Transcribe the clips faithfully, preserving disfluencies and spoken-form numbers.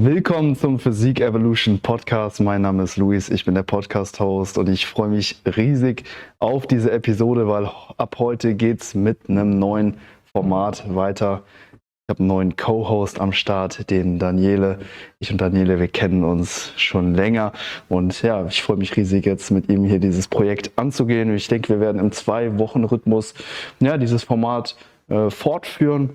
Willkommen zum Physik Evolution Podcast. Mein Name ist Luis, ich bin der Podcast-Host und ich freue mich riesig auf diese Episode, weil ab heute geht's mit einem neuen Format weiter. Ich habe einen neuen Co-Host am Start, den Daniele. Ich und Daniele, wir kennen uns schon länger und ja, ich freue mich riesig jetzt mit ihm hier dieses Projekt anzugehen. Ich denke, wir werden im Zwei-Wochen-Rhythmus ja, dieses Format äh, fortführen.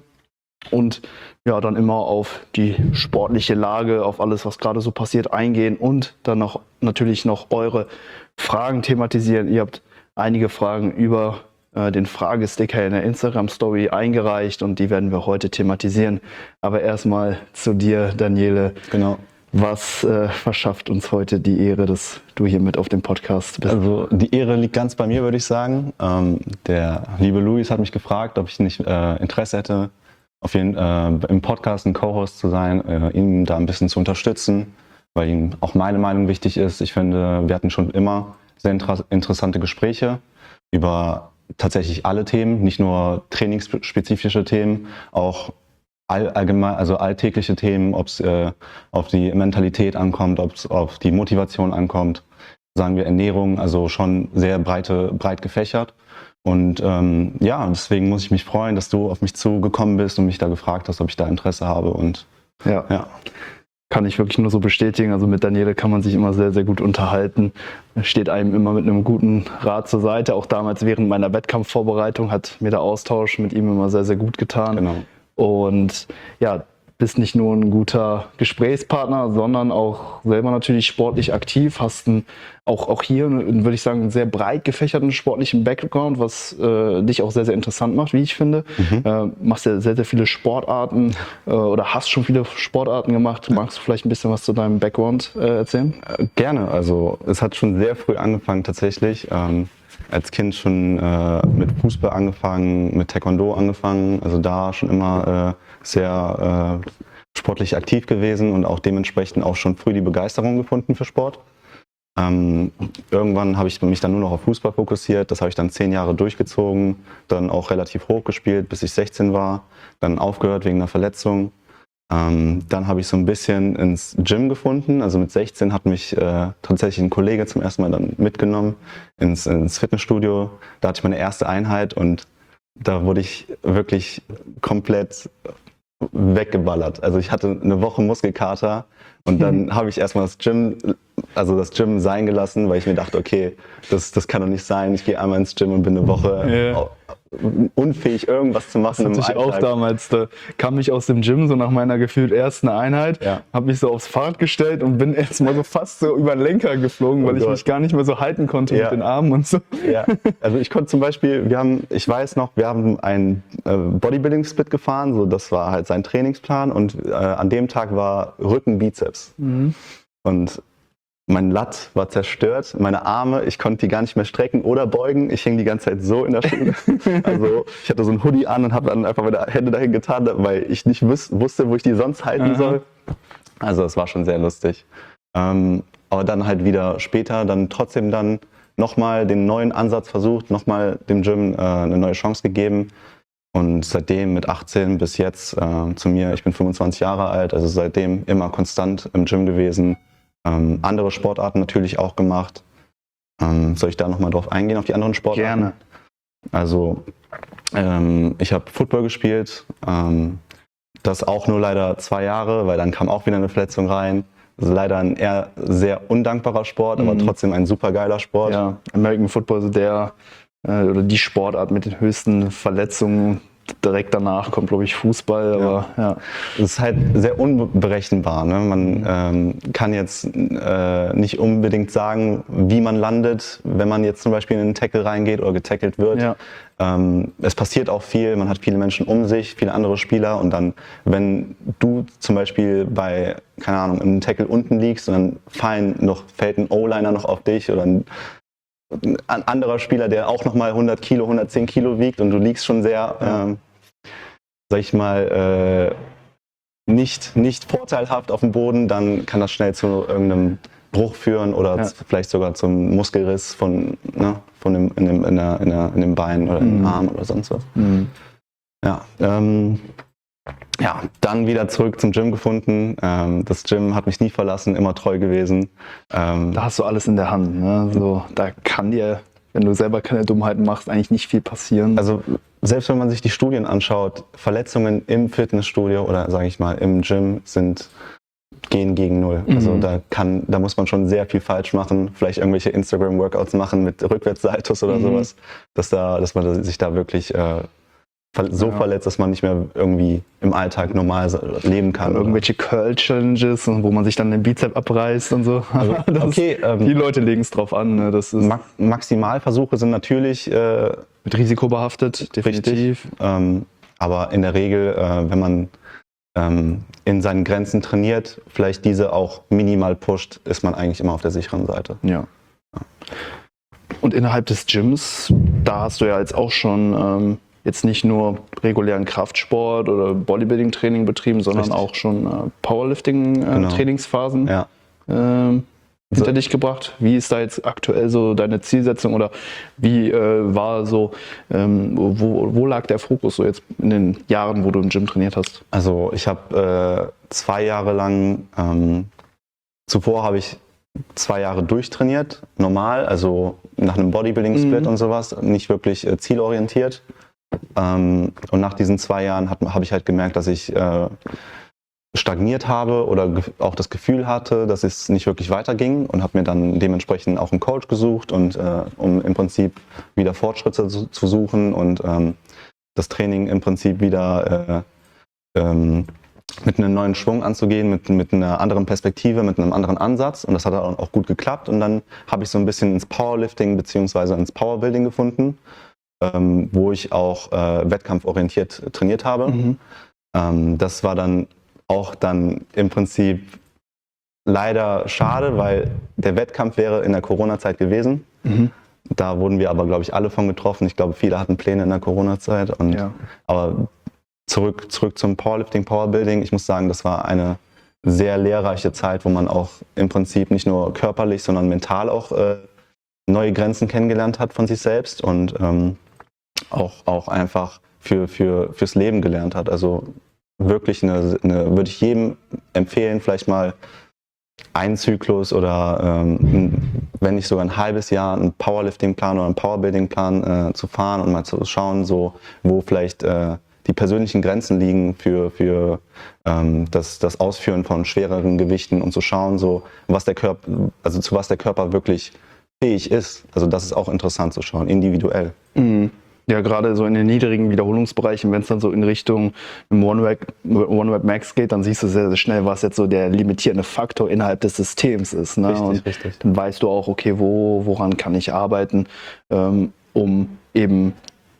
Und ja, dann immer auf die sportliche Lage, auf alles, was gerade so passiert, eingehen und dann noch natürlich noch eure Fragen thematisieren. Ihr habt einige Fragen über äh, den Fragesticker in der Instagram-Story eingereicht und die werden wir heute thematisieren. Aber erstmal zu dir, Daniele. Genau. Was äh, verschafft uns heute die Ehre, dass du hier mit auf dem Podcast bist? Also die Ehre liegt ganz bei mir, würde ich sagen. Ähm, der liebe Luis hat mich gefragt, ob ich nicht äh, Interesse hätte, auf jeden, äh, im Podcast ein Co-Host zu sein, äh, ihn da ein bisschen zu unterstützen, weil ihm auch meine Meinung wichtig ist. Ich finde, wir hatten schon immer sehr inter- interessante Gespräche über tatsächlich alle Themen, nicht nur trainingsspezifische Themen, auch all, allgemein, also alltägliche Themen, ob es äh, auf die Mentalität ankommt, ob es auf die Motivation ankommt, sagen wir Ernährung, also schon sehr breite, breit gefächert. Und ähm, ja, deswegen muss ich mich freuen, dass du auf mich zugekommen bist und mich da gefragt hast, ob ich da Interesse habe. Und ja, ja. Kann ich wirklich nur so bestätigen. Also mit Daniele kann man sich immer sehr, sehr gut unterhalten. Er steht einem immer mit einem guten Rat zur Seite. Auch damals während meiner Wettkampfvorbereitung hat mir der Austausch mit ihm immer sehr, sehr gut getan. Genau. Und ja, bist nicht nur ein guter Gesprächspartner, sondern auch selber natürlich sportlich aktiv, hast einen, auch, auch hier, würde ich sagen, einen sehr breit gefächerten sportlichen Background, was äh, dich auch sehr, sehr interessant macht, wie ich finde. Mhm. Äh, machst ja sehr, sehr viele Sportarten äh, oder hast schon viele Sportarten gemacht. Magst du vielleicht ein bisschen was zu deinem Background äh, erzählen? Äh, gerne, also es hat schon sehr früh angefangen tatsächlich. Ähm, als Kind schon äh, mit Fußball angefangen, mit Taekwondo angefangen, also da schon immer äh, sehr äh, sportlich aktiv gewesen und auch dementsprechend auch schon früh die Begeisterung gefunden für Sport. Ähm, irgendwann habe ich mich dann nur noch auf Fußball fokussiert, das habe ich dann zehn Jahre durchgezogen, dann auch relativ hoch gespielt, bis ich sechzehn war, dann aufgehört wegen einer Verletzung. Ähm, dann habe ich so ein bisschen ins Gym gefunden, also mit sechzehn hat mich äh, tatsächlich ein Kollege zum ersten Mal dann mitgenommen ins, ins Fitnessstudio. Da hatte ich meine erste Einheit und da wurde ich wirklich komplett weggeballert. Also ich hatte eine Woche Muskelkater und dann habe ich erstmal das Gym, also das Gym sein gelassen, weil ich mir dachte, okay, das, das kann doch nicht sein. Ich gehe einmal ins Gym und bin eine Woche yeah. unfähig, irgendwas zu machen. Das hatte ich auch damals. Da kam ich aus dem Gym, so nach meiner gefühlt ersten Einheit, ja. habe mich so aufs Fahrrad gestellt und bin erstmal so fast so über den Lenker geflogen, weil oh ich Gott. mich gar nicht mehr so halten konnte ja. mit den Armen und so. Ja. Also ich konnte zum Beispiel, wir haben, ich weiß noch, wir haben einen äh, Bodybuilding-Split gefahren, so das war halt sein Trainingsplan und äh, an dem Tag war Rücken, Bizeps. Mhm. Und mein Latt war zerstört, meine Arme, ich konnte die gar nicht mehr strecken oder beugen. Ich hing die ganze Zeit so in der Schule. Also ich hatte so ein Hoodie an und habe dann einfach meine Hände dahin getan, weil ich nicht wüs- wusste, wo ich die sonst halten Aha. soll. Also es war schon sehr lustig. Ähm, aber dann halt wieder später, dann trotzdem dann nochmal den neuen Ansatz versucht, nochmal dem Gym äh, eine neue Chance gegeben. Und seitdem mit achtzehn bis jetzt äh, zu mir, ich bin fünfundzwanzig Jahre alt, also seitdem immer konstant im Gym gewesen. Ähm, andere Sportarten natürlich auch gemacht. Ähm, soll ich da nochmal drauf eingehen, auf die anderen Sportarten? Gerne. Also ähm, ich habe Football gespielt, ähm, das auch nur leider zwei Jahre, weil dann kam auch wieder eine Verletzung rein. Also leider ein eher sehr undankbarer Sport, mhm. aber trotzdem ein super geiler Sport. Ja, American Football ist der äh, oder die Sportart mit den höchsten Verletzungen. Direkt danach kommt, glaube ich, Fußball. Aber ja. Ja. Es ist halt sehr unberechenbar. Ne? Man ähm, kann jetzt äh, nicht unbedingt sagen, wie man landet, wenn man jetzt zum Beispiel in einen Tackle reingeht oder getackelt wird. Ja. Ähm, es passiert auch viel, man hat viele Menschen um sich, viele andere Spieler und dann, wenn du zum Beispiel bei, keine Ahnung, im Tackle unten liegst und dann fallen noch, fällt ein O-Liner noch auf dich oder ein ein anderer Spieler, der auch nochmal hundert Kilo, hundertzehn Kilo wiegt und du liegst schon sehr, ja. ähm, sag ich mal, äh, nicht, nicht vorteilhaft auf dem Boden, dann kann das schnell zu irgendeinem Bruch führen oder ja. z- vielleicht sogar zum Muskelriss von, ne, von dem, in, dem, in, der, in, der, in dem Bein oder mhm. im Arm oder sonst was. Mhm. Ja, ähm, ja, dann wieder zurück zum Gym gefunden. Ähm, das Gym hat mich nie verlassen, immer treu gewesen. Ähm, Da hast du alles in der Hand. Ne? So, da kann dir, wenn du selber keine Dummheiten machst, eigentlich nicht viel passieren. Also selbst wenn man sich die Studien anschaut, Verletzungen im Fitnessstudio oder sage ich mal im Gym sind gehen gegen null. Mhm. Also da kann, da muss man schon sehr viel falsch machen, vielleicht irgendwelche Instagram-Workouts machen mit Rückwärtssaltos oder mhm. sowas, dass da, dass man sich da wirklich äh, so ja. verletzt, dass man nicht mehr irgendwie im Alltag normal leben kann. Oder irgendwelche Curl-Challenges, wo man sich dann den Bizep abreißt und so. Also, okay, ist, ähm, die Leute legen es drauf an. Ne? Das ist Ma- Maximalversuche sind natürlich äh, mit Risiko behaftet, definitiv. Richtig, ähm, aber in der Regel, äh, wenn man ähm, in seinen Grenzen trainiert, vielleicht diese auch minimal pusht, ist man eigentlich immer auf der sicheren Seite. Ja. ja. Und innerhalb des Gyms, da hast du ja jetzt auch schon ähm, jetzt nicht nur regulären Kraftsport oder Bodybuilding-Training betrieben, sondern Richtig. auch schon äh, Powerlifting-Trainingsphasen äh, genau. ja. äh, hinter so. dich gebracht. Wie ist da jetzt aktuell so deine Zielsetzung oder wie äh, war so, ähm, wo, wo lag der Fokus so jetzt in den Jahren, wo du im Gym trainiert hast? Also ich habe äh, zwei Jahre lang, ähm, zuvor habe ich zwei Jahre durchtrainiert, normal, also nach einem Bodybuilding-Split mhm. und sowas, nicht wirklich äh, zielorientiert. Ähm, und nach diesen zwei Jahren habe ich halt gemerkt, dass ich äh, stagniert habe oder ge- auch das Gefühl hatte, dass es nicht wirklich weiterging und habe mir dann dementsprechend auch einen Coach gesucht, und äh, um im Prinzip wieder Fortschritte zu, zu suchen und ähm, das Training im Prinzip wieder äh, ähm, mit einem neuen Schwung anzugehen, mit, mit einer anderen Perspektive, mit einem anderen Ansatz, und das hat auch gut geklappt. Und dann habe ich so ein bisschen ins Powerlifting bzw. ins Powerbuilding gefunden, ähm, wo ich auch äh, wettkampforientiert trainiert habe. Mhm. Ähm, das war dann auch dann im Prinzip leider schade, weil der Wettkampf wäre in der Corona-Zeit gewesen. Mhm. Da wurden wir aber, glaube ich, alle von getroffen. Ich glaube, viele hatten Pläne in der Corona-Zeit. Und, ja. Aber zurück, zurück zum Powerlifting, Powerbuilding. Ich muss sagen, das war eine sehr lehrreiche Zeit, wo man auch im Prinzip nicht nur körperlich, sondern mental auch äh, neue Grenzen kennengelernt hat von sich selbst und ähm, auch, auch einfach für, für, fürs Leben gelernt hat. Also wirklich eine, eine, würde ich jedem empfehlen, vielleicht mal einen Zyklus oder ähm, wenn nicht sogar ein halbes Jahr einen Powerlifting-Plan oder einen Powerbuilding-Plan äh, zu fahren und mal zu schauen, so wo vielleicht äh, die persönlichen Grenzen liegen für, für ähm, das, das Ausführen von schwereren Gewichten, und zu schauen, so was der Körper, also zu was der Körper wirklich fähig ist. Also das ist auch interessant zu schauen, individuell. Mhm. Ja, gerade so in den niedrigen Wiederholungsbereichen, wenn es dann so in Richtung One-Rep-Max geht, dann siehst du sehr, sehr schnell, was jetzt so der limitierende Faktor innerhalb des Systems ist. Ne? Richtig, und richtig. Dann weißt du auch, okay, wo, woran kann ich arbeiten, ähm, um eben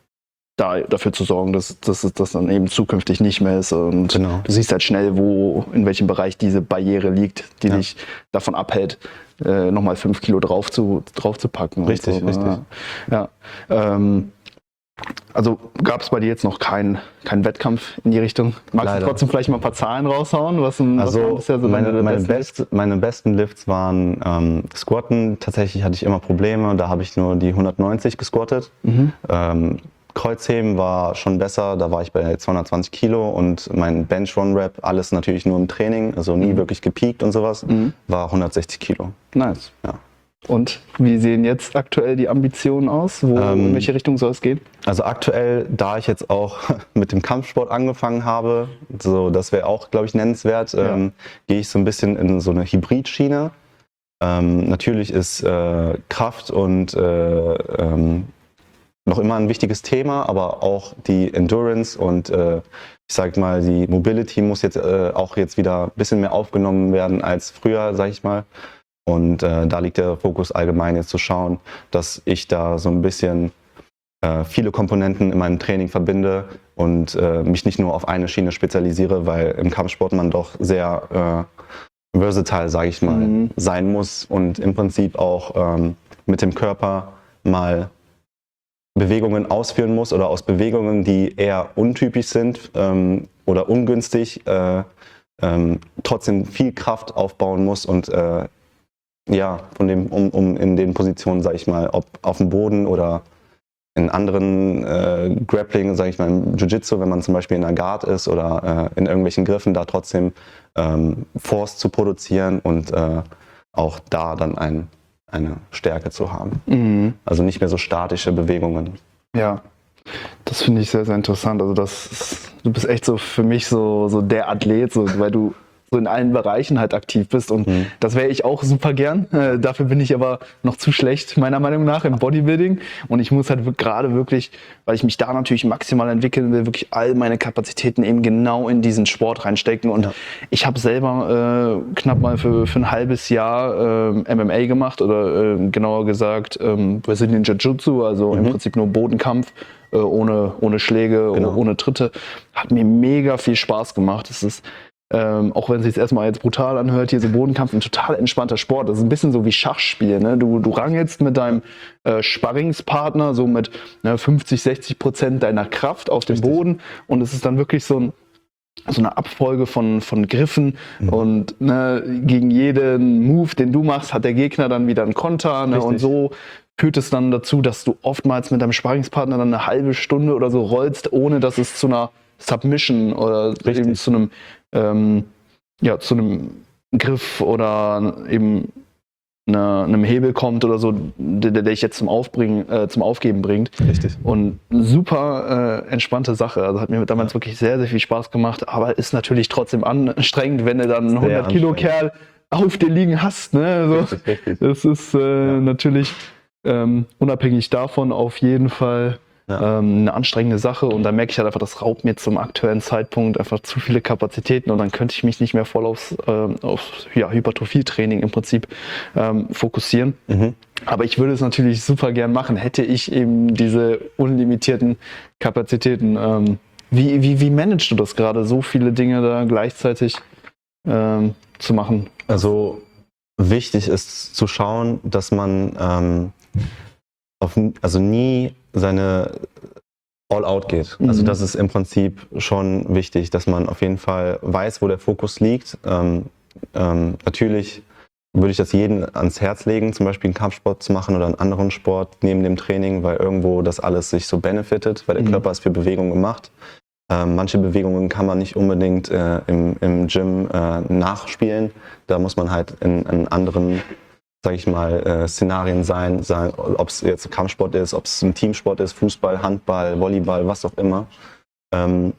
da, dafür zu sorgen, dass, dass es das dann eben zukünftig nicht mehr ist. Und genau. Du siehst halt schnell, wo, in welchem Bereich diese Barriere liegt, die ja. dich davon abhält, äh, nochmal fünf Kilo drauf zu, drauf zu packen. Richtig, so, richtig. Ne? Ja. Ähm, Also gab es bei dir jetzt noch keinen kein Wettkampf in die Richtung? Magst Leider. du trotzdem vielleicht mal ein paar Zahlen raushauen? Was, ein, also was bisher so meine, meine, best, meine besten Lifts waren ähm, Squatten. Tatsächlich hatte ich immer Probleme. Da habe ich nur die hundertneunzig gesquattet. Mhm. Ähm, Kreuzheben war schon besser. Da war ich bei zweihundertzwanzig Kilo. Und mein Bench One Rep, alles natürlich nur im Training, also nie mhm. wirklich gepiekt und sowas, mhm. war hundertsechzig Kilo. Nice. Ja. Und wie sehen jetzt aktuell die Ambitionen aus? Wo, ähm, in welche Richtung soll es gehen? Also aktuell, da ich jetzt auch mit dem Kampfsport angefangen habe, so das wäre auch, glaube ich, nennenswert, ja. ähm, gehe ich so ein bisschen in so eine Hybridschiene. Ähm, natürlich ist äh, Kraft und äh, ähm, noch immer ein wichtiges Thema, aber auch die Endurance und äh, ich sag mal, die Mobility muss jetzt äh, auch jetzt wieder ein bisschen mehr aufgenommen werden als früher, sag ich mal. Und äh, da liegt der Fokus allgemein jetzt zu schauen, dass ich da so ein bisschen äh, viele Komponenten in meinem Training verbinde und äh, mich nicht nur auf eine Schiene spezialisiere, weil im Kampfsport man doch sehr äh, versatile, sage ich mal, mhm. sein muss und im Prinzip auch ähm, mit dem Körper mal Bewegungen ausführen muss oder aus Bewegungen, die eher untypisch sind ähm, oder ungünstig, äh, ähm, trotzdem viel Kraft aufbauen muss und äh, ja, von dem, um, um in den Positionen, sag ich mal, ob auf dem Boden oder in anderen äh, Grappling, sage ich mal im Jiu-Jitsu, wenn man zum Beispiel in einer Guard ist oder äh, in irgendwelchen Griffen, da trotzdem ähm, Force zu produzieren und äh, auch da dann ein, eine Stärke zu haben. Mhm. Also nicht mehr so statische Bewegungen. Ja, das finde ich sehr, sehr interessant. Also das ist, du bist echt so für mich so, so der Athlet, so, weil du so in allen Bereichen halt aktiv bist und mhm. das wäre ich auch super gern. Äh, dafür bin ich aber noch zu schlecht, meiner Meinung nach, im Bodybuilding und ich muss halt gerade wirklich, weil ich mich da natürlich maximal entwickeln will, wirklich all meine Kapazitäten eben genau in diesen Sport reinstecken und ja. ich habe selber äh, knapp mal für, für ein halbes Jahr äh, M M A gemacht oder äh, genauer gesagt ähm, Brazilian Jiu-Jitsu, also mhm. im Prinzip nur Bodenkampf. Äh, ohne, ohne Schläge, genau. ohne Tritte. Hat mir mega viel Spaß gemacht. Es ist Ähm, auch wenn es sich erstmal jetzt brutal anhört, hier so Bodenkampf, ein total entspannter Sport. Das ist ein bisschen so wie Schachspiel. Ne? Du, du rangelst mit deinem äh, Sparringspartner so mit ne, fünfzig, sechzig Prozent deiner Kraft auf dem Richtig. Boden und es ist dann wirklich so, ein, so eine Abfolge von, von Griffen mhm. und ne, gegen jeden Move, den du machst, hat der Gegner dann wieder einen Konter ne? und so führt es dann dazu, dass du oftmals mit deinem Sparringspartner dann eine halbe Stunde oder so rollst, ohne dass es zu einer Submission oder Richtig. eben zu einem Ähm, ja, zu einem Griff oder eben eine, einem Hebel kommt oder so, der, der dich jetzt zum Aufbringen, äh, zum Aufgeben bringt. Richtig. Und super äh, entspannte Sache. Also hat mir damals ja. wirklich sehr, sehr viel Spaß gemacht, aber ist natürlich trotzdem anstrengend, wenn du dann einen hundert Kilo Kerl auf dir liegen hast. Ne? So, richtig, richtig. Das ist äh, ja. natürlich ähm, unabhängig davon auf jeden Fall Ja. Ähm, eine anstrengende Sache und da merke ich halt einfach, das raubt mir zum aktuellen Zeitpunkt einfach zu viele Kapazitäten und dann könnte ich mich nicht mehr voll aufs, ähm, aufs ja, Hypertrophie-Training im Prinzip ähm, fokussieren. Mhm. Aber ich würde es natürlich super gern machen, hätte ich eben diese unlimitierten Kapazitäten. Ähm, wie, wie, wie managst du das gerade, so viele Dinge da gleichzeitig ähm, zu machen? Also wichtig ist zu schauen, dass man ähm, auf, also nie seine All-Out geht. Mhm. Also das ist im Prinzip schon wichtig, dass man auf jeden Fall weiß, wo der Fokus liegt. Ähm, ähm, natürlich würde ich das jedem ans Herz legen, zum Beispiel einen Kampfsport zu machen oder einen anderen Sport neben dem Training, weil irgendwo das alles sich so benefitet, weil der mhm. Körper ist für Bewegung gemacht. Ähm, manche Bewegungen kann man nicht unbedingt äh, im, im Gym äh, nachspielen. Da muss man halt in, in anderen sage ich mal, äh, Szenarien sein, sein ob es jetzt Kampfsport ist, ob es ein Teamsport ist, Fußball, Handball, Volleyball, was auch immer. Ähm,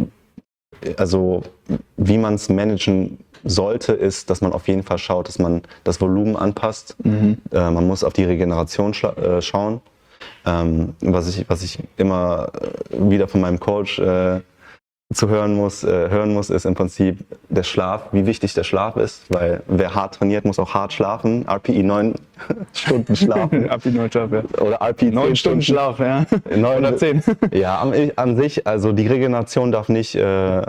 also wie man es managen sollte, ist, dass man auf jeden Fall schaut, dass man das Volumen anpasst. Mhm. Äh, man muss auf die Regeneration schla- äh, schauen. Ähm, was ich, was ich immer wieder von meinem Coach äh, zu hören muss, äh, hören muss, ist im Prinzip der Schlaf, wie wichtig der Schlaf ist, weil wer hart trainiert, muss auch hart schlafen. R P E neun Stunden schlafen. R P E neun Schlaf, ja. Oder R P E neun Stunden Schlaf, ja. neun Oder zehn. Ja, an, an sich, also die Regeneration darf nicht äh,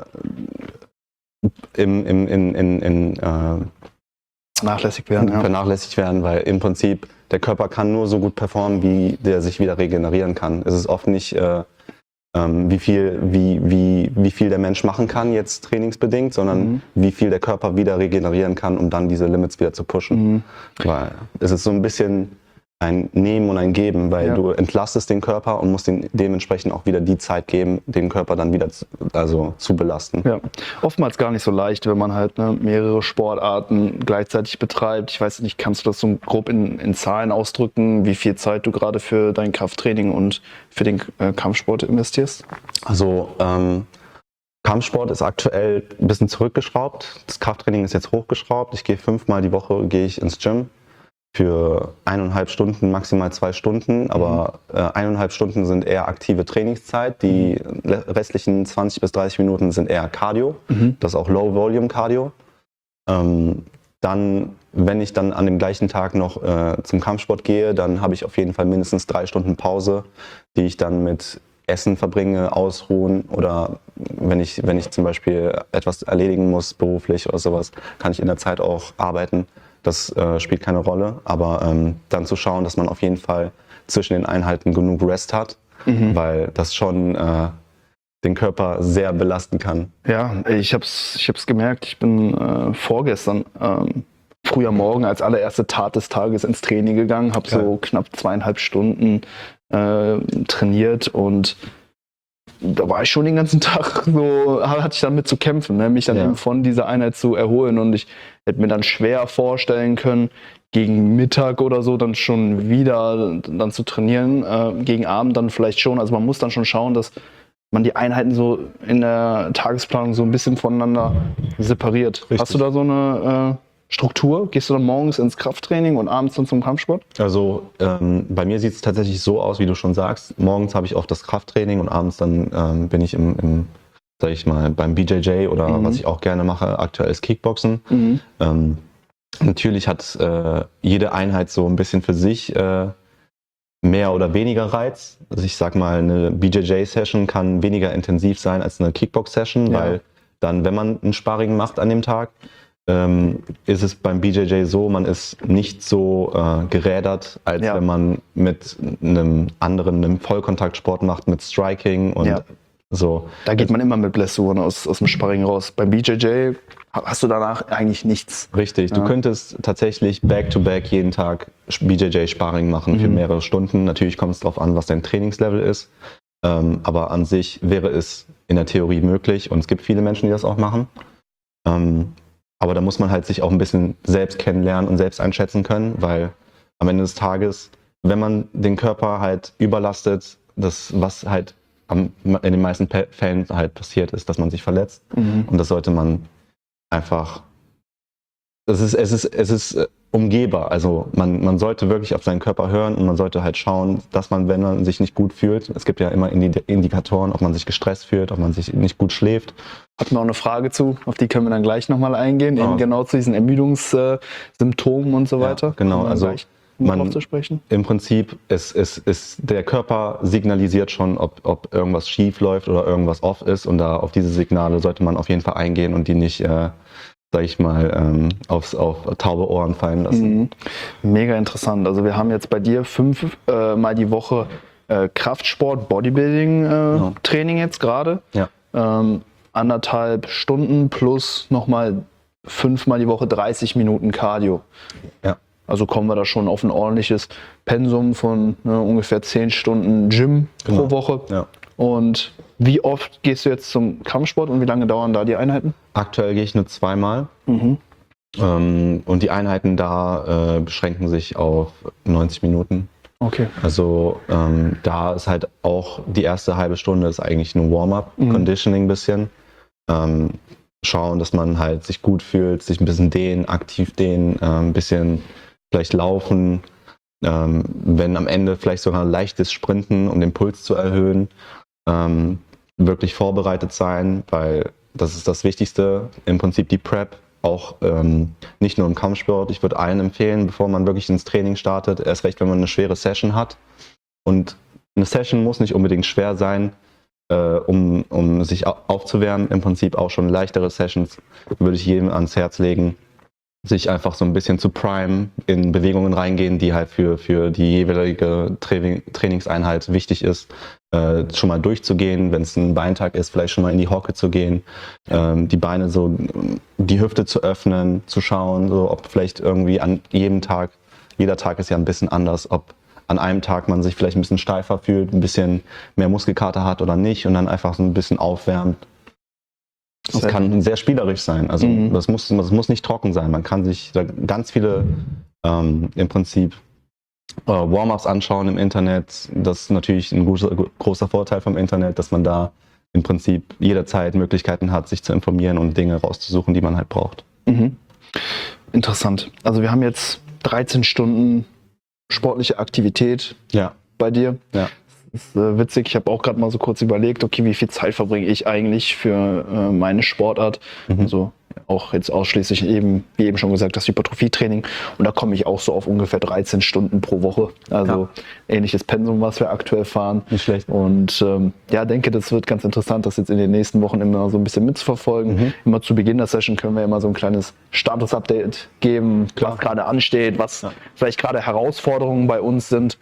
im, im, in, in, in, äh, vernachlässigt werden, ja. vernachlässigt werden, weil im Prinzip der Körper kann nur so gut performen, wie der sich wieder regenerieren kann. Es ist oft nicht äh, Ähm, wie viel, wie, wie, wie viel der Mensch machen kann jetzt trainingsbedingt, sondern mhm. wie viel der Körper wieder regenerieren kann, um dann diese Limits wieder zu pushen. Mhm. Weil es ist so ein bisschen ein Nehmen und ein Geben, weil ja. du entlastest den Körper und musst den dementsprechend auch wieder die Zeit geben, den Körper dann wieder zu, also zu belasten. Ja, oftmals gar nicht so leicht, wenn man halt ne, mehrere Sportarten gleichzeitig betreibt. Ich weiß nicht, kannst du das so grob in, in Zahlen ausdrücken, wie viel Zeit du gerade für dein Krafttraining und für den äh, Kampfsport investierst? Also ähm, Kampfsport ist aktuell ein bisschen zurückgeschraubt. Das Krafttraining ist jetzt hochgeschraubt. Ich gehe fünfmal die Woche gehe ich ins Gym. Für eineinhalb Stunden, maximal zwei Stunden, aber mhm. äh, eineinhalb Stunden sind eher aktive Trainingszeit. Die restlichen zwanzig bis dreißig Minuten sind eher Cardio, mhm. das ist auch Low-Volume-Cardio. Ähm, dann, wenn ich dann an dem gleichen Tag noch äh, zum Kampfsport gehe, dann habe ich auf jeden Fall mindestens drei Stunden Pause, die ich dann mit Essen verbringe, ausruhen oder wenn ich, wenn ich zum Beispiel etwas erledigen muss, beruflich oder sowas, kann ich in der Zeit auch arbeiten. Das äh, spielt keine Rolle, aber ähm, dann zu schauen, dass man auf jeden Fall zwischen den Einheiten genug Rest hat, mhm. weil das schon äh, den Körper sehr belasten kann. Ja, ich hab's, ich hab's gemerkt, ich bin äh, vorgestern ähm, früh am Morgen als allererste Tat des Tages ins Training gegangen, habe so knapp zweieinhalb Stunden äh, trainiert und da war ich schon den ganzen Tag so, hatte ich damit zu kämpfen, ne? Mich dann Ja. eben von dieser Einheit zu erholen und ich hätte mir dann schwer vorstellen können, gegen Mittag oder so dann schon wieder dann zu trainieren, äh, gegen Abend dann vielleicht schon. Also man muss dann schon schauen, dass man die Einheiten so in der Tagesplanung so ein bisschen voneinander separiert. Richtig. Hast du da so eine äh, Struktur? Gehst du dann morgens ins Krafttraining und abends dann zum Kampfsport? Also ähm, bei mir sieht es tatsächlich so aus, wie du schon sagst. Morgens habe ich oft das Krafttraining und abends dann ähm, bin ich im, im, sag ich mal, beim B J J oder Mhm. was ich auch gerne mache, aktuell ist Kickboxen. Mhm. Ähm, natürlich hat äh, jede Einheit so ein bisschen für sich äh, mehr oder weniger Reiz. Also ich sag mal, eine B J J-Session kann weniger intensiv sein als eine Kickbox-Session, Ja. weil dann, wenn man ein Sparring macht an dem Tag, ähm, ist es beim B J J so, man ist nicht so äh, gerädert, als Ja. wenn man mit einem anderen, einem Vollkontaktsport macht, mit Striking und Ja. so. Da geht man immer mit Blessuren aus, aus dem Sparring raus. Beim B J J hast du danach eigentlich nichts. Richtig, du Ja. könntest tatsächlich back-to-back jeden Tag B J J-Sparring machen für Mhm. mehrere Stunden. Natürlich kommt es darauf an, was dein Trainingslevel ist. Ähm, aber an sich wäre es in der Theorie möglich und es gibt viele Menschen, die das auch machen. Ähm, aber da muss man halt sich auch ein bisschen selbst kennenlernen und selbst einschätzen können, weil am Ende des Tages, wenn man den Körper halt überlastet, das, was halt am, in den meisten Pe- Fällen halt passiert ist, dass man sich verletzt. Mhm. Und das sollte man einfach, es ist, es ist, es ist äh, umgehbar. Also man, man sollte wirklich auf seinen Körper hören und man sollte halt schauen, dass man, wenn man sich nicht gut fühlt, es gibt ja immer Indi- Indikatoren, ob man sich gestresst fühlt, ob man sich nicht gut schläft. Hatten wir auch eine Frage zu, auf die können wir dann gleich nochmal eingehen, Ja. eben genau zu diesen Ermüdungssymptomen und so Ja, weiter. genau, Kommen wir also gleich man- drauf zu sprechen. Im Prinzip ist, ist, ist der Körper signalisiert schon, ob, ob irgendwas schief läuft oder irgendwas off ist und da auf diese Signale sollte man auf jeden Fall eingehen und die nicht, äh, sag ich mal, ähm, aufs, auf taube Ohren fallen lassen. Mhm. Mega interessant. Also wir haben jetzt bei dir fünf äh, Mal die Woche äh, Kraftsport, Bodybuilding äh, Ja. Training jetzt gerade. Ja. Ähm, anderthalb Stunden plus nochmal fünfmal die Woche dreißig Minuten Cardio. Ja. Also kommen wir da schon auf ein ordentliches Pensum von ne, ungefähr zehn Stunden Gym Genau. pro Woche. Ja. Und wie oft gehst du jetzt zum Kampfsport und wie lange dauern da die Einheiten? Aktuell gehe ich nur zweimal. Mhm. Ähm, und die Einheiten da äh, beschränken sich auf neunzig Minuten. Okay. Also ähm, da ist halt auch die erste halbe Stunde ist eigentlich nur Warm-up, Mhm. Conditioning ein bisschen. Ähm, schauen, dass man halt sich gut fühlt, sich ein bisschen dehnen, aktiv dehnen, äh, ein bisschen vielleicht laufen. Ähm, wenn am Ende vielleicht sogar ein leichtes Sprinten, um den Puls zu erhöhen. Ähm, wirklich vorbereitet sein, weil das ist das Wichtigste, im Prinzip die Prep. Auch ähm, nicht nur im Kampfsport. Ich würde allen empfehlen, bevor man wirklich ins Training startet, erst recht, wenn man eine schwere Session hat. Und eine Session muss nicht unbedingt schwer sein, äh, um, um sich au- aufzuwärmen. Im Prinzip auch schon leichtere Sessions würde ich jedem ans Herz legen, sich einfach so ein bisschen zu primen, in Bewegungen reingehen, die halt für, für die jeweilige Training, Trainingseinheit wichtig ist. Äh, schon mal durchzugehen, wenn es ein Beintag ist, vielleicht schon mal in die Hocke zu gehen, ähm, die Beine so, die Hüfte zu öffnen, zu schauen, so ob vielleicht irgendwie an jedem Tag, jeder Tag ist ja ein bisschen anders, ob an einem Tag man sich vielleicht ein bisschen steifer fühlt, ein bisschen mehr Muskelkater hat oder nicht und dann einfach so ein bisschen aufwärmt. Das Sehr kann sehr spielerisch sein. Also Mhm. das muss, das muss nicht trocken sein. Man kann sich da ganz viele ähm, im Prinzip äh, Warm-ups anschauen im Internet. Das ist natürlich ein großer, großer Vorteil vom Internet, dass man da im Prinzip jederzeit Möglichkeiten hat, sich zu informieren und Dinge rauszusuchen, die man halt braucht. Mhm. Interessant. Also wir haben jetzt dreizehn Stunden sportliche Aktivität Ja, bei dir. ja. Das ist äh, witzig. Ich habe auch gerade mal so kurz überlegt, okay, wie viel Zeit verbringe ich eigentlich für äh, meine Sportart? Mhm. Also auch jetzt ausschließlich eben, wie eben schon gesagt, das Hypertrophietraining. Und da komme ich auch so auf ungefähr dreizehn Stunden pro Woche. Also ähnliches Pensum, was wir aktuell fahren. Nicht schlecht. Und ähm, ja, denke, das wird ganz interessant, das jetzt in den nächsten Wochen immer so ein bisschen mitzuverfolgen. Mhm. Immer zu Beginn der Session können wir immer so ein kleines Status-Update geben, Klar. was gerade ansteht, was Ja. vielleicht gerade Herausforderungen bei uns sind.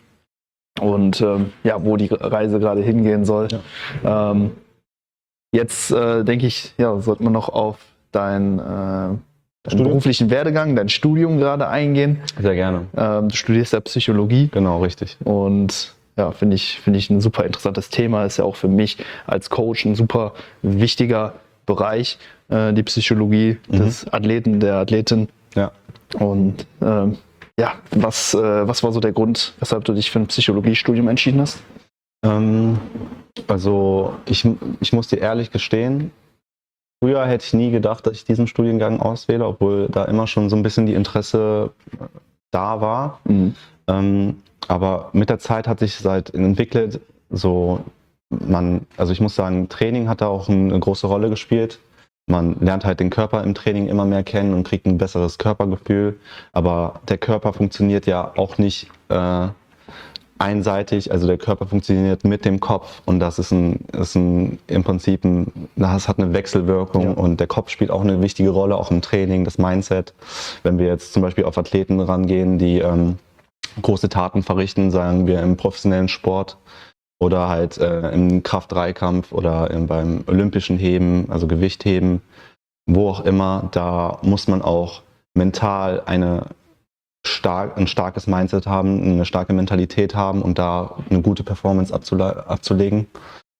Und ähm, ja, wo die Reise gerade hingehen soll. Ja. Ähm, jetzt äh, denke ich, ja, sollte man noch auf dein, äh, deinen beruflichen Werdegang, dein Studium gerade eingehen. Sehr gerne. Ähm, du studierst ja Psychologie. Genau, richtig. Und ja, finde ich, finde ich ein super interessantes Thema. Ist ja auch für mich als Coach ein super wichtiger Bereich, äh, die Psychologie mhm. des Athleten, der Athletin. Ja. Und ähm, ja, was, äh, was war so der Grund, weshalb du dich für ein Psychologiestudium entschieden hast? Ähm, also ich, ich muss dir ehrlich gestehen, früher hätte ich nie gedacht, dass ich diesen Studiengang auswähle, obwohl da immer schon so ein bisschen die Interesse da war. Mhm. Ähm, aber mit der Zeit hat sich seit entwickelt, so man, also ich muss sagen, Training hat da auch eine große Rolle gespielt. Man lernt halt den Körper im Training immer mehr kennen und kriegt ein besseres Körpergefühl. Aber der Körper funktioniert ja auch nicht äh, einseitig. Also der Körper funktioniert mit dem Kopf und das ist ein, ist ein im Prinzip ein, das hat eine Wechselwirkung ja. Und der Kopf spielt auch eine wichtige Rolle, auch im Training, das Mindset. Wenn wir jetzt zum Beispiel auf Athleten rangehen, die ähm, große Taten verrichten, sagen wir im professionellen Sport, oder halt äh, im Kraft-Dreikampf oder im, beim olympischen Heben, also Gewichtheben, wo auch immer, da muss man auch mental eine stark, ein starkes Mindset haben, eine starke Mentalität haben und da eine gute Performance abzule- abzulegen.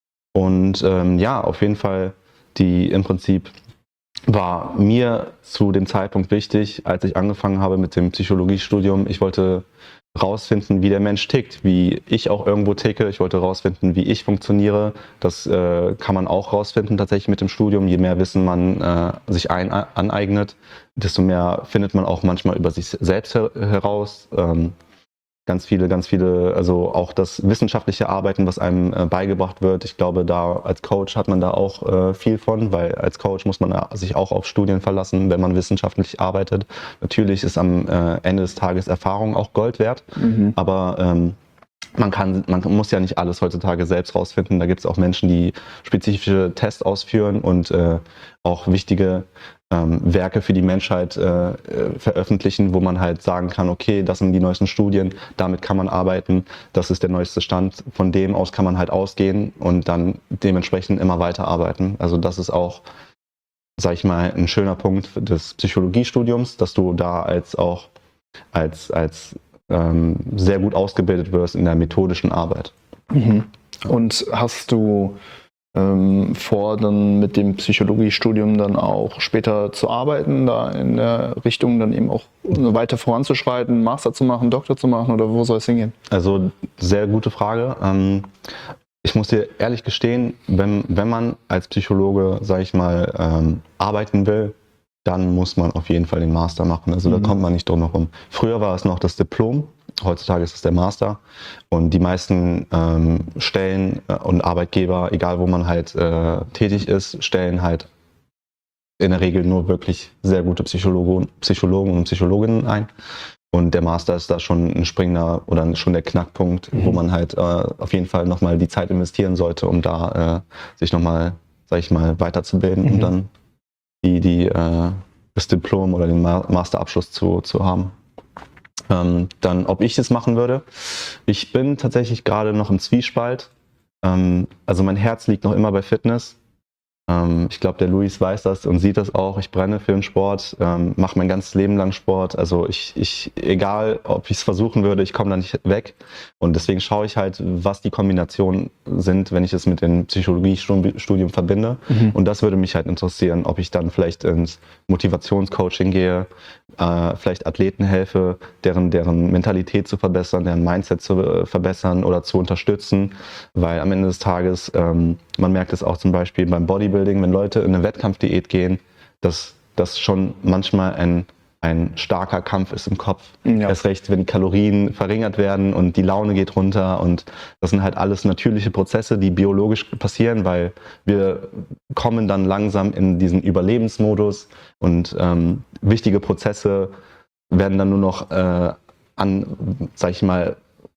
Und ähm, ja, auf jeden Fall, die im Prinzip war mir zu dem Zeitpunkt wichtig, als ich angefangen habe mit dem Psychologiestudium, ich wollte rausfinden, wie der Mensch tickt, wie ich auch irgendwo ticke. Ich wollte rausfinden, wie ich funktioniere. Das äh, kann man auch rausfinden tatsächlich mit dem Studium. Je mehr Wissen man äh, sich ein, aneignet, desto mehr findet man auch manchmal über sich selbst her- heraus. Ähm, ganz viele, ganz viele, also auch das wissenschaftliche Arbeiten, was einem äh, beigebracht wird. Ich glaube, da als Coach hat man da auch äh, viel von, weil als Coach muss man sich auch auf Studien verlassen, wenn man wissenschaftlich arbeitet. Natürlich ist am äh, Ende des Tages Erfahrung auch Gold wert, mhm. aber ähm, man kann, man muss ja nicht alles heutzutage selbst rausfinden. Da gibt es auch Menschen, die spezifische Tests ausführen und äh, auch wichtige ähm, Werke für die Menschheit äh, veröffentlichen, wo man halt sagen kann, okay, das sind die neuesten Studien, damit kann man arbeiten, das ist der neueste Stand, von dem aus kann man halt ausgehen und dann dementsprechend immer weiter arbeiten. Also das ist auch, sag ich mal, ein schöner Punkt des Psychologiestudiums, dass du da als auch als, als ähm, sehr gut ausgebildet wirst in der methodischen Arbeit. Mhm. Und hast du ähm, vor, dann mit dem Psychologiestudium dann auch später zu arbeiten, da in der Richtung dann eben auch weiter voranzuschreiten, Master zu machen, Doktor zu machen oder wo soll es hingehen? Also sehr gute Frage. Ähm, ich muss dir ehrlich gestehen, wenn, wenn man als Psychologe, sag ich mal, ähm, arbeiten will, dann muss man auf jeden Fall den Master machen. Also mhm. da kommt man nicht drum herum. Früher war es noch das Diplom, heutzutage ist es der Master. Und die meisten ähm, Stellen und Arbeitgeber, egal wo man halt äh, tätig ist, stellen halt in der Regel nur wirklich sehr gute Psychologen, Psychologen und Psychologinnen ein. Und der Master ist da schon ein springender oder schon der Knackpunkt, mhm. wo man halt äh, auf jeden Fall nochmal die Zeit investieren sollte, um da äh, sich nochmal, sag ich mal, weiterzubilden mhm. und dann die, die, äh, das Diplom oder den Ma- Masterabschluss zu, zu haben. Ähm, dann, ob ich das machen würde. Ich bin tatsächlich gerade noch im Zwiespalt. Ähm, also mein Herz liegt noch immer bei Fitness. Ähm, ich glaube, der Luis weiß das und sieht das auch. Ich brenne für den Sport, ähm, mache mein ganzes Leben lang Sport. Also ich, ich egal, ob ich es versuchen würde, ich komme da nicht weg. Und deswegen schaue ich halt, was die Kombinationen sind, wenn ich es mit dem Psychologiestudium verbinde. Mhm. Und das würde mich halt interessieren, ob ich dann vielleicht ins Motivationscoaching gehe, äh, vielleicht Athleten helfe, deren, deren Mentalität zu verbessern, deren Mindset zu äh, verbessern oder zu unterstützen. Weil am Ende des Tages, ähm, man merkt es auch zum Beispiel beim Bodybuilding, wenn Leute in eine Wettkampfdiät gehen, dass das schon manchmal ein, ein starker Kampf ist im Kopf. Ja. Erst recht, wenn die Kalorien verringert werden und die Laune geht runter. Und das sind halt alles natürliche Prozesse, die biologisch passieren, weil wir kommen dann langsam in diesen Überlebensmodus und ähm, wichtige Prozesse werden dann nur noch äh, an, sag ich mal,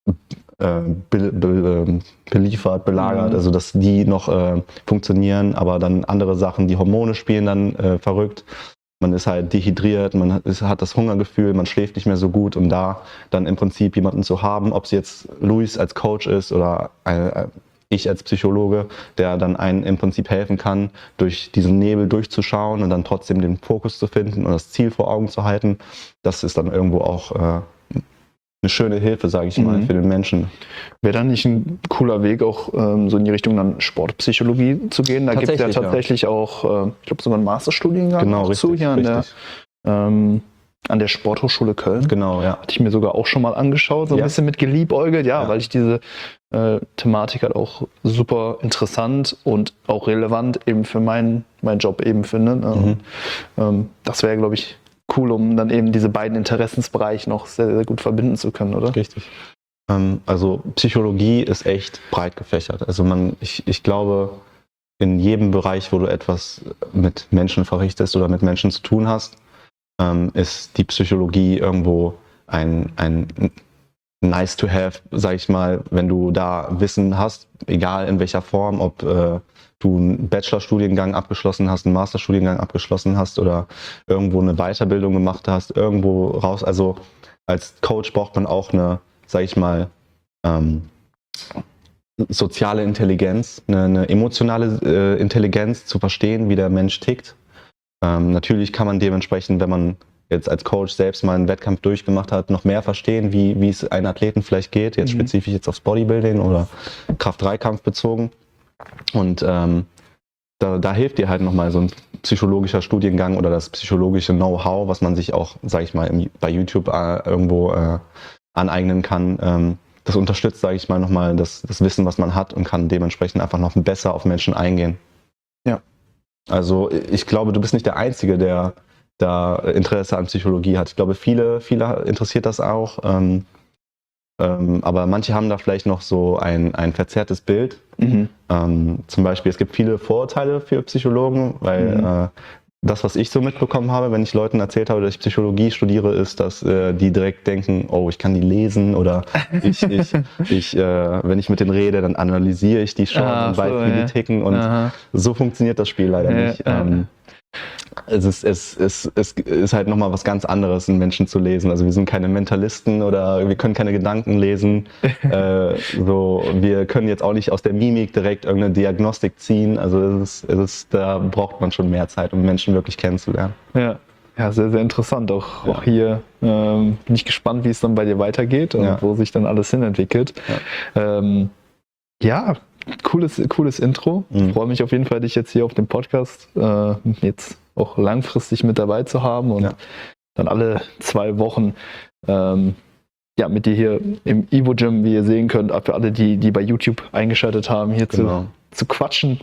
Be, be, beliefert, belagert, mhm. also dass die noch äh, funktionieren, aber dann andere Sachen, die Hormone spielen dann äh, verrückt. Man ist halt dehydriert, man hat, ist, hat das Hungergefühl, man schläft nicht mehr so gut, um da dann im Prinzip jemanden zu haben, ob es jetzt Luis als Coach ist oder ein, ich als Psychologe, der dann einen im Prinzip helfen kann, durch diesen Nebel durchzuschauen und dann trotzdem den Fokus zu finden und das Ziel vor Augen zu halten. Das ist dann irgendwo auch äh, eine schöne Hilfe, sage ich mal, mhm. für den Menschen. Wäre dann nicht ein cooler Weg, auch ähm, so in die Richtung dann Sportpsychologie zu gehen? Da gibt es ja tatsächlich ja. auch, äh, ich glaube, sogar einen Masterstudiengang genau, richtig, zu hier an der, ähm, an der Sporthochschule Köln. Genau, ja. Hatte ich mir sogar auch schon mal angeschaut, so ein ja. bisschen mit geliebäugelt, ja, ja, weil ich diese äh, Thematik halt auch super interessant und auch relevant eben für meinen mein Job eben finde. Ne? Mhm. Ähm, das wäre, glaube ich, cool, um dann eben diese beiden Interessensbereiche noch sehr, sehr gut verbinden zu können, oder? Richtig. Ähm, also Psychologie ist echt breit gefächert. Also man, ich, ich glaube, in jedem Bereich, wo du etwas mit Menschen verrichtest oder mit Menschen zu tun hast, ähm, ist die Psychologie irgendwo ein, ein nice to have, sag ich mal, wenn du da Wissen hast, egal in welcher Form, ob äh, du einen Bachelorstudiengang abgeschlossen hast, einen Masterstudiengang abgeschlossen hast oder irgendwo eine Weiterbildung gemacht hast, irgendwo raus. Also als Coach braucht man auch eine, sag ich mal, ähm, soziale Intelligenz, eine, eine emotionale äh, Intelligenz zu verstehen, wie der Mensch tickt. Ähm, natürlich kann man dementsprechend, wenn man jetzt als Coach selbst mal einen Wettkampf durchgemacht hat, noch mehr verstehen, wie, wie es einem Athleten vielleicht geht, jetzt mhm. spezifisch jetzt aufs Bodybuilding oder Kraft-Dreikampf bezogen. Und ähm, da, da hilft dir halt nochmal so ein psychologischer Studiengang oder das psychologische Know-how, was man sich auch, sag ich mal, im, bei YouTube äh, irgendwo äh, aneignen kann. Ähm, das unterstützt, sage ich mal, nochmal das, das Wissen, was man hat und kann dementsprechend einfach noch besser auf Menschen eingehen. Ja. Also ich glaube, du bist nicht der Einzige, der da Interesse an Psychologie hat. Ich glaube, viele, viele interessiert das auch. Ähm, ähm, aber manche haben da vielleicht noch so ein, ein verzerrtes Bild. Mhm. Ähm, zum Beispiel, es gibt viele Vorurteile für Psychologen, weil mhm. äh, das, was ich so mitbekommen habe, wenn ich Leuten erzählt habe, dass ich Psychologie studiere, ist, dass äh, die direkt denken, oh, ich kann die lesen oder ich, ich, ich äh, wenn ich mit denen rede, dann analysiere ich die schon ah, und weiß, so, wie ja. die ticken und Aha. so funktioniert das Spiel leider ja, nicht. Ja. Ähm, Es ist, es, es, es ist halt nochmal was ganz anderes, einen Menschen zu lesen. Also wir sind keine Mentalisten oder wir können keine Gedanken lesen. äh, so, wir können jetzt auch nicht aus der Mimik direkt irgendeine Diagnostik ziehen. Also es ist, es ist, da braucht man schon mehr Zeit, um Menschen wirklich kennenzulernen. Ja, ja, sehr, sehr interessant. Auch, ja. auch hier ähm, bin ich gespannt, wie es dann bei dir weitergeht und ja. wo sich dann alles hinentwickelt. Ja. Ähm, ja. Cooles, cooles Intro. Ich mhm. freue mich auf jeden Fall, dich jetzt hier auf dem Podcast äh, jetzt auch langfristig mit dabei zu haben und ja. dann alle zwei Wochen ähm, ja, mit dir hier im Evo Gym, wie ihr sehen könnt, für alle, die, die bei YouTube eingeschaltet haben, hier genau. zu, zu quatschen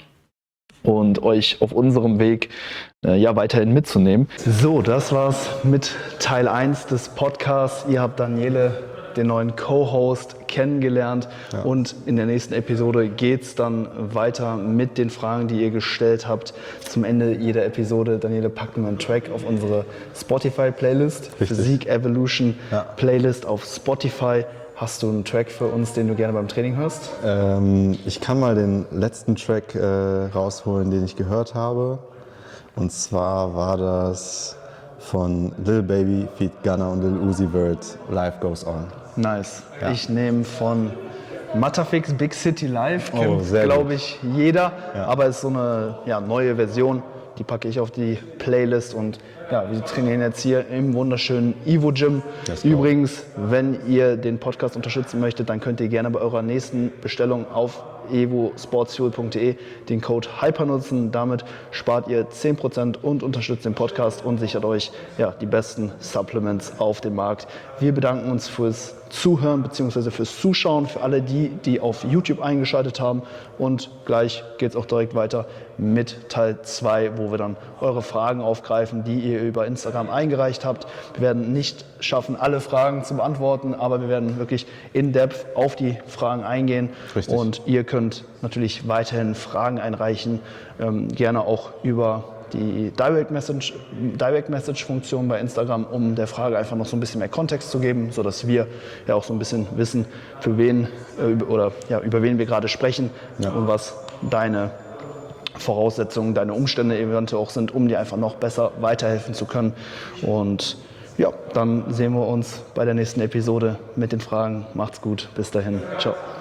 und euch auf unserem Weg äh, ja weiterhin mitzunehmen. So, das war's mit Teil eins des Podcasts. Ihr habt Daniele, den neuen Co-Host, kennengelernt ja. und in der nächsten Episode geht es dann weiter mit den Fragen, die ihr gestellt habt. Zum Ende jeder Episode, Daniele, packen wir einen Track auf unsere Spotify-Playlist, Physik Evolution ja. Playlist auf Spotify. Hast du einen Track für uns, den du gerne beim Training hörst? Ähm, ich kann mal den letzten Track äh, rausholen, den ich gehört habe. Und zwar war das von Lil Baby, Feat Gunna und Lil Uzi Vert, Life Goes On. Nice. Ja. Ich nehme von Matterfix Big City Live, oh, kennt glaube ich jeder, ja. aber es ist so eine ja, neue Version, die packe ich auf die Playlist und ja, wir trainieren jetzt hier im wunderschönen Evo Gym. Übrigens, wenn ihr den Podcast unterstützen möchtet, dann könnt ihr gerne bei eurer nächsten Bestellung auf evo sports fuel punkt de den Code Hyper nutzen. Damit spart ihr zehn Prozent und unterstützt den Podcast und sichert euch ja, die besten Supplements auf dem Markt. Wir bedanken uns fürs Zuhören bzw. fürs Zuschauen, für alle die, die auf YouTube eingeschaltet haben. Und gleich geht es auch direkt weiter mit Teil zwei, wo wir dann eure Fragen aufgreifen, die ihr über Instagram eingereicht habt. Wir werden nicht schaffen, alle Fragen zu beantworten, aber wir werden wirklich in depth auf die Fragen eingehen. Richtig. Und ihr könnt natürlich weiterhin Fragen einreichen, ähm, gerne auch über die Direct Message, Direct Message Funktion bei Instagram, um der Frage einfach noch so ein bisschen mehr Kontext zu geben, sodass wir ja auch so ein bisschen wissen, für wen äh, oder ja, über wen wir gerade sprechen ja. und was deine Voraussetzungen, deine Umstände eventuell auch sind, um dir einfach noch besser weiterhelfen zu können. Und ja, dann sehen wir uns bei der nächsten Episode mit den Fragen. Macht's gut, bis dahin, ciao.